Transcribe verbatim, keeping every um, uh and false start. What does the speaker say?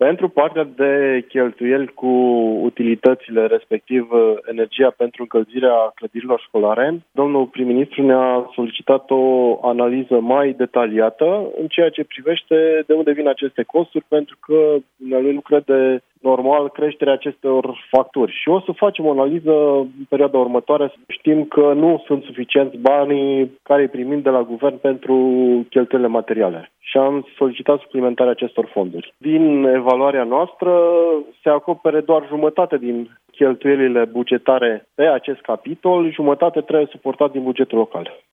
Pentru partea de cheltuieli cu utilitățile, respectiv energia pentru încălzirea clădirilor școlare, domnul prim-ministru ne-a solicitat o analiză mai detaliată în ceea ce privește de unde vin aceste costuri, pentru că lui nu crede normal creșterea acestor facturi. Și o să facem o analiză în perioada următoare. Știm că nu sunt suficienți banii care îi primim de la guvern pentru cheltuielile materiale. Și am solicitat suplimentarea acestor fonduri. Din evaluarea noastră se acopere doar jumătate din cheltuielile bugetare pe acest capitol, jumătate trebuie suportat din bugetul local.